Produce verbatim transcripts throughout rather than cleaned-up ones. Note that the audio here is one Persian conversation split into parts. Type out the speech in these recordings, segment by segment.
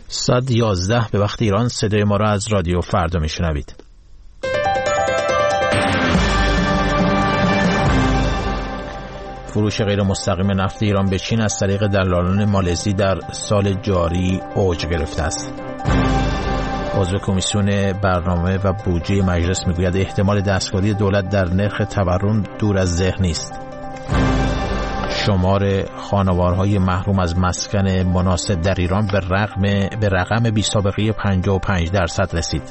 ساعت یازده به وقت ایران صدای ما را از رادیو فردا میشنوید. فروش غیر مستقیم نفت ایران به چین از طریق دلالان مالزی در سال جاری اوج گرفته است. عضو کمیسیون برنامه و بودجه مجلس میگوید احتمال دستکاری دولت در نرخ تورم دور از ذهن نیست. شمار خانوارهای محروم از مسکن مناسب در ایران به رقم به رقم بی سابقه پنجاه و پنج درصد رسید.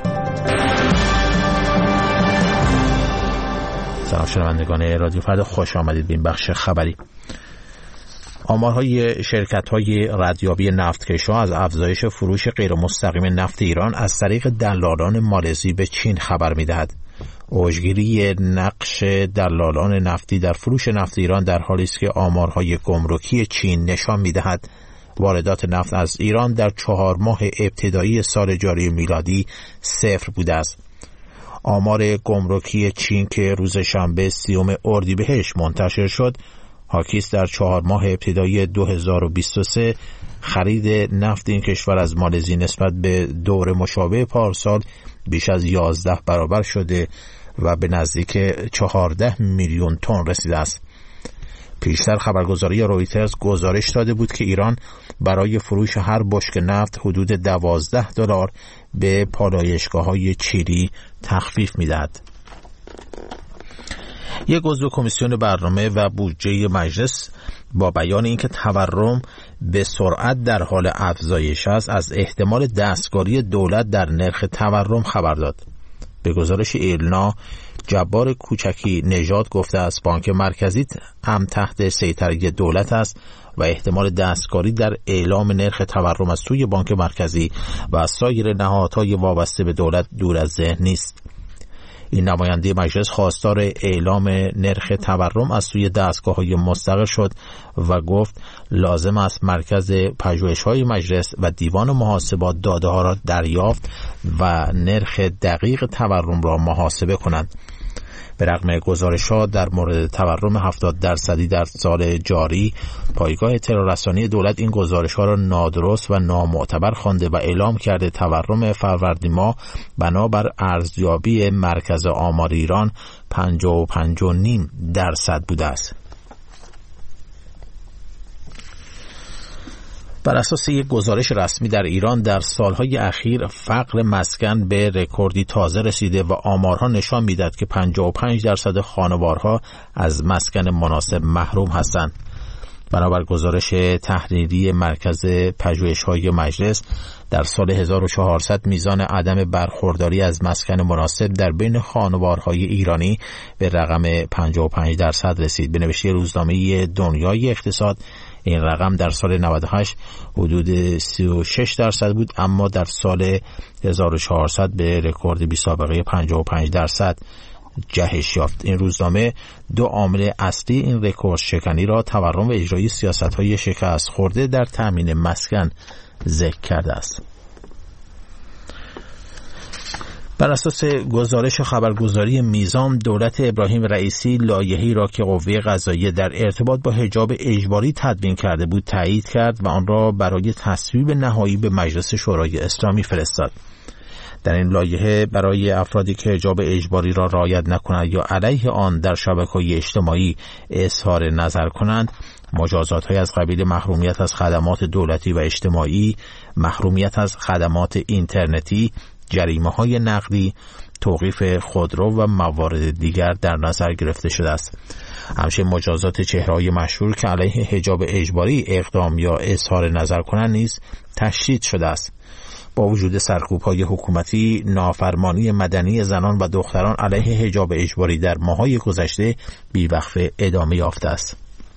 سلام شنوندگان رادیو فردا، خوش آمدید به این بخش خبری. آمارهای شرکت‌های ردیابی نفتکش‌ها از افزایش فروش غیر مستقیم نفت ایران از طریق دلالان مالزی به چین خبر می‌دهد. اوجگیری نقش دلالان نفتی در فروش نفت ایران در حالی است که آمارهای گمرکی چین نشان می‌دهد واردات نفت از ایران در چهار ماه ابتدایی سال جاری میلادی صفر بوده است. آمار گمرکی چین که روز شنبه سیوم اردیبهشت منتشر شد حاکی است در چهار ماه ابتدایی دو هزار و بیست و سه خرید نفت این کشور از مالزی نسبت به دور مشابه پارسال بیش از یازده برابر شده و به نزدیک چهارده میلیون تن رسیده است. پیشتر خبرگزاری رویترز گزارش داده بود که ایران برای فروش هر بشکه نفت حدود دوازده دلار به پالایشگاه‌های چینی تخفیف می‌دهد. یک عضو کمیسیون برنامه و بودجه مجلس با بیان اینکه تورم به سرعت در حال افزایش است از احتمال دستکاری دولت در نرخ تورم خبر داد. به گزارش ایلنا، جبار کوچکی نژاد گفته است بانک مرکزی هم تحت سیطره دولت است و احتمال دستکاری در اعلام نرخ تورم از سوی بانک مرکزی و از سایر نهادهای وابسته به دولت دور از ذهن نیست. این نماینده مجلس خواستار اعلام نرخ تورم از سوی دستگاه‌های مستقل شد و گفت لازم است مرکز پژوهش‌های مجلس و دیوان محاسبات داده‌ها را دریافت و نرخ دقیق تورم را محاسبه کنند. به رغم گزارش‌ها در مورد تورم هفتاد درصدی در سال جاری، پایگاه اطلاع رسانی دولت این گزارش‌ها را نادرست و نامعتبر خوانده و اعلام کرده تورم فروردین ماه بنابر ارزیابی مرکز آمار ایران پنجاه و پنج و نیم درصد بوده است. بر اساس یک گزارش رسمی در ایران در سالهای اخیر فقر مسکن به رکوردی تازه رسیده و آمارها نشان می‌دهد که پنجاه و پنج درصد خانوارها از مسکن مناسب محروم هستند. بنابر گزارش تحریری مرکز پژوهش‌های مجلس در سال هزار و چهارصد میزان عدم برخورداری از مسکن مناسب در بین خانوارهای ایرانی به رقم پنجاه و پنج درصد رسید. به نوشته روزنامه دنیای اقتصاد این رقم در سال نود و هشت حدود سی و شش درصد بود، اما در سال هزار و چهارصد به رکورد بی سابقه پنجاه و پنج درصد جهش یافت. این روزنامه دو عامل اصلی این رکورد شکنی را تورم و اجرای سیاست‌های شکست خورده در تامین مسکن ذکر کرده است. بر اساس گزارش خبرگزاری میزان، دولت ابراهیم رئیسی لایحه‌ای را که قوه قضاییه در ارتباط با حجاب اجباری تدوین کرده بود تایید کرد و آن را برای تصویب نهایی به مجلس شورای اسلامی فرستاد. در این لایحه برای افرادی که حجاب اجباری را رعایت نکنند یا علیه آن در شبکه‌های اجتماعی اظهار نظر کنند، مجازات‌های از قبیل محرومیت از خدمات دولتی و اجتماعی، محرومیت از خدمات اینترنتی، جریمه‌های نقدی، توقیف خودرو و موارد دیگر در نظر گرفته شده است. همچنین مجازات چهره‌های مشهور که علیه حجاب اجباری اقدام یا اظهار نظر کنند نیز تشدید شده است. با وجود سرکوب‌های حکومتی، نافرمانی مدنی زنان و دختران علیه حجاب اجباری در ماه‌های گذشته بی‌وقفه ادامه یافته است.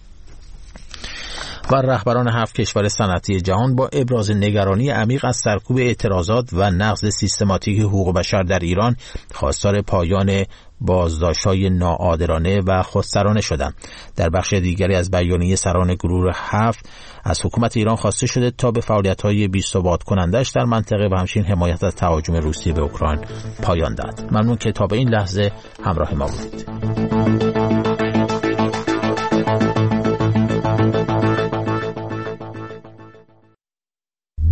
و رهبران هفت کشور صنعتی جهان با ابراز نگرانی عمیق از سرکوب اعتراضات و نقض سیستماتیک حقوق بشر در ایران خواستار پایان بازداشت‌های ناعادلانه و خودسرانه شدند. در بخش دیگری از بیانیه سران گروه هفت از حکومت ایران خواسته شده تا به فعالیت‌های بی‌ثبات کنندش در منطقه و همچنین حمایت از تهاجم روسیه به اوکراین پایان دهد. ممنون که تا به این لحظه همراه ما بودید.